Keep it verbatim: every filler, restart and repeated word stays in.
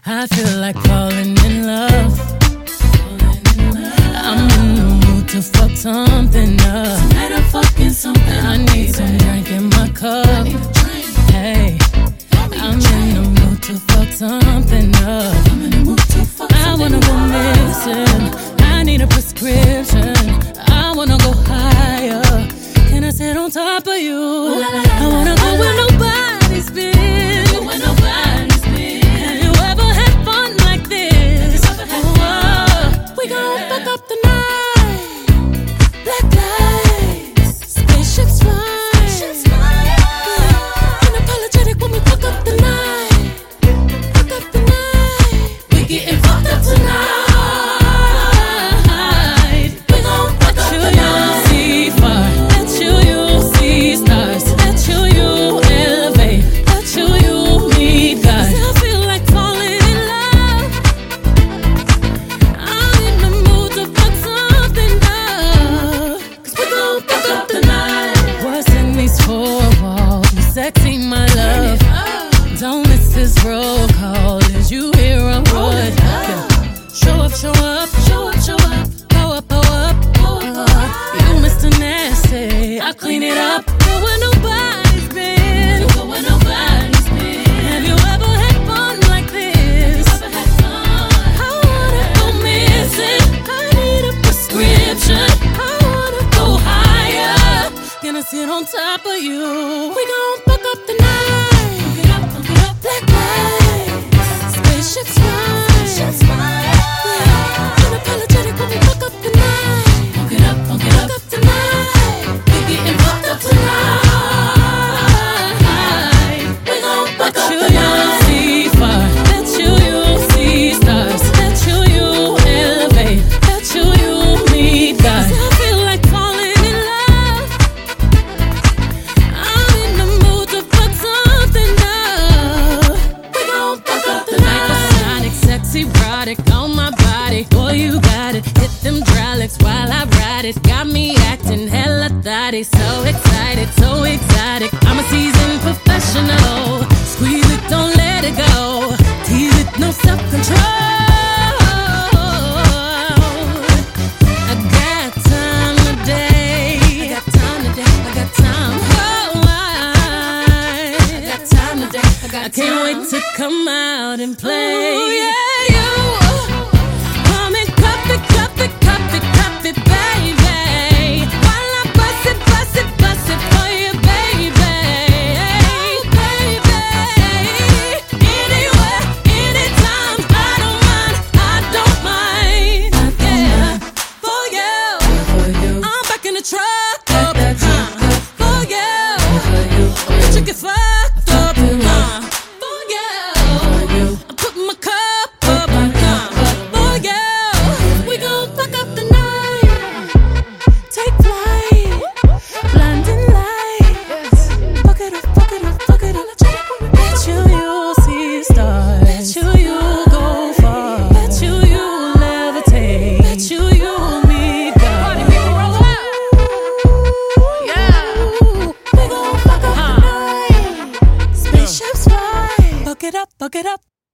I feel like falling in love. I'm in the mood to fuck something up. Tonight I'm fucking something up. I need some drink in my cup. Hey, I'm in the mood to fuck something up. I'm in the mood to fuck I something wanna go missing. I need a prescription. I wanna go higher. Can I sit on top of you? I wanna go where nobody's been. Go where nobody's been. Have you ever had fun like this? Oh, we gon' fuck up the night. Black lights, spaceships fly. Spaceships fly. Unapologetic when we fuck up the night. Fuck up the night. We getting fucked up tonight. We gon' fuck up the night. See far. Let you, you see stars. Let you, you elevate. Let you, you meet God. 'Cause I feel like falling in love. I'm in the mood to fuck something up. 'Cause we gon' fuck up the night. What's in these four walls? You sexy, my love. Don't miss this roll call. Is you here or what? Yeah. Show up, show up, Show up, show up. Pow up, pow up, Pow up, pow up. You Mister Nasty, I clean it up. Go where nobody's been. Go where nobody's been. Have you ever had fun like this? Ever had fun? I wanna go missing. I need a prescription. I wanna go higher. Can I sit on top of you? We gon' fuck up the night. Fuck it up, fuck it up. Black lights, spaceships fly. Spaceships fly. Unapologetic when we fuck up the night. Funk it up, funk it Fuck up. up the night. We getting fucked up tonight. We gon' fuck up You, the you night. see far. Let you, you see stars. Let you, you elevate. Let you, you meet God. 'Cause I feel like falling in love. I'm in the mood to fuck something up. We gon' fuck up the night. Hypersonic, sexy, erotic on my body. Boy, you got it. Hit them hydraulics while I ride it. Got me acting hella thotty. So excited, so exotic. I'm a seasoned professional. Squeeze it, don't let it go. Tease it, no self-control. I got time today. I got time today. I got time. Oh, I, I got time today. I got I can't time. wait to come out and play. Ooh, yeah, you. Come and cup it, cup it, cup it, cup it, baby. While I bust it, bust it, bust it for you, baby. Baby. Anywhere, anytime, I don't mind, I don't mind. Yeah, for you. For you. I'm back in the truck. Back that truck up. For you. For you. The chick is fly.